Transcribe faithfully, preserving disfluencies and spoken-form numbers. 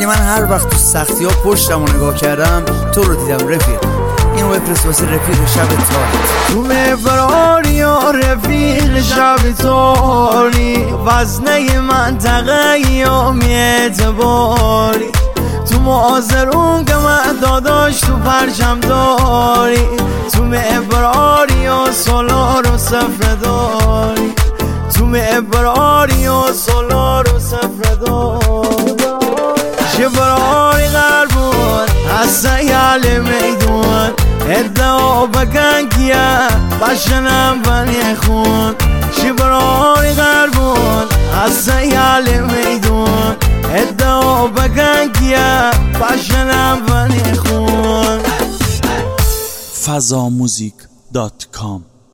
من هر وقت تو سختی ها پشتم رو نگاه کردم تو رو دیدم رفیق. اینو بفرست واسه رفیق شب تاری. تو مفراری یا رفیق شب تاری، وزنه منطقه یا میعتباری، تو معاذرون که من داداش تو پرچم داری، تو مفراری و سالار و سفره داری، تو مفراری و سالار و سفره داری. شبراری قربون از سیال میدون، ادعا بکن کیا باشنم بنی خون. شبراری قربون از سیال میدون، ادعا بکن کیا باشنم بنی خون. فضاموزیک دات کام